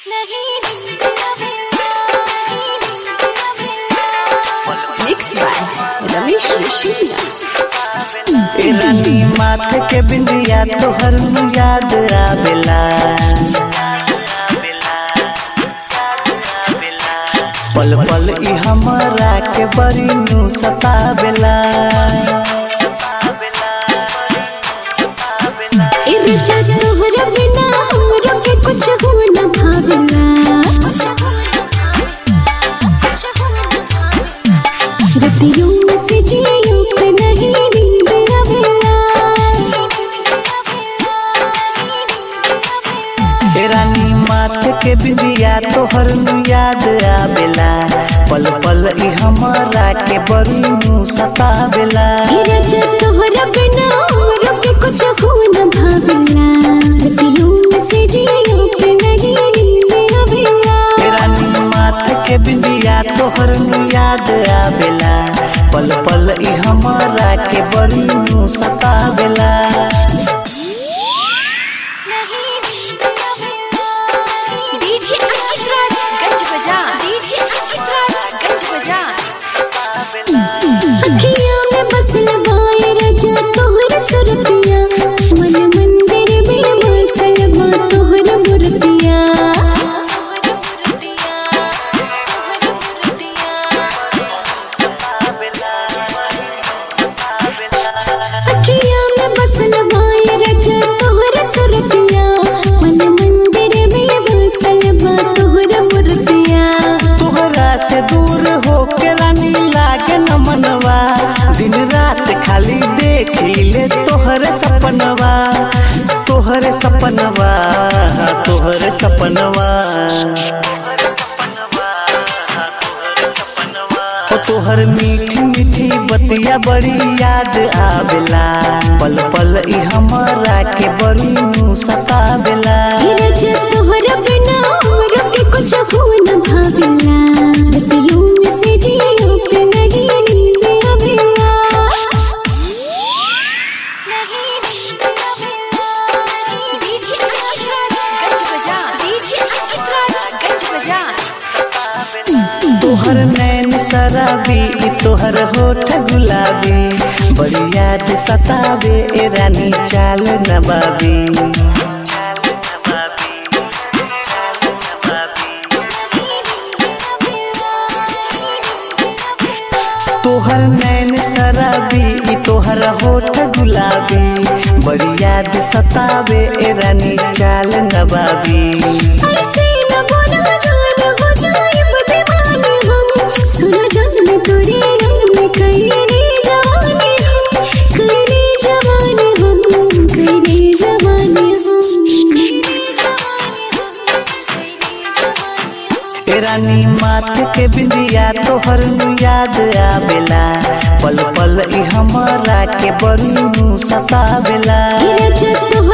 रानी माथे के बिंदिया तोहर याद आवेला, पल पल ई हमरा के बड़ी नु सतावेला। तोहरा बिना हमरो के कुछ हो न भावेला, रतियों में से जियो पे नहीं नींद आवेला। रानी माथे के बिंदिया तोहर याद आवेला, पल पल ई हमरा के बड़ी नु सतावेला। तोहरा बिना हमरो के कुछ हो न भावेला, रतियों में से जियो पे नहीं नींद आवेला। रानी माथे के बिंदिया तोहर याद आवेला, पल पल ई हमरा के बड़ी नु सतावेला। अखियाँ में बसल बाए रजा तोहर सुरतिया, मन मंदिर में बसल बा तोहर मूर्तिया। अखियाँ में बसल बाए रजा तोहर सुरतिया, मन मंदिर में बसल बा तोहर मूर्तिया। तोहरा से दूर होके रानी लागे न मनवा, दिन रात खाली देखिले तोहरे सपनवा, तोहरे सपनवा, तोहरे सपनवा। तोहर मीठी मीठी बतिया बड़ी याद आवेला, पल पल ई हमरा के बड़ी नु सतावेला। तोहरा बिना हमरो के कुछ हो न भावेला, रतियों में से जियो पे नहीं नींद आवेला। तोहर नैन शराबी ई तोहर होठ गुलाबी, बड़ी याद सतावे ए रानी चाल नबाबी। तोहर नैन शराबी ई तोहर होठ गुलाबी, बड़ी याद सतावे ए रानी चाल नबाबी। ऐसे न बोला जान हो जाइब दीवानी हम, सुन जान तोरे रंग में कईरे जवानी हम, कईरे जवानी हम, कईरे जवानी हम। रानी माथे के बिंदिया तोहर याद आवेला, पल पल ई हमरा के बड़ी नु सतावेला।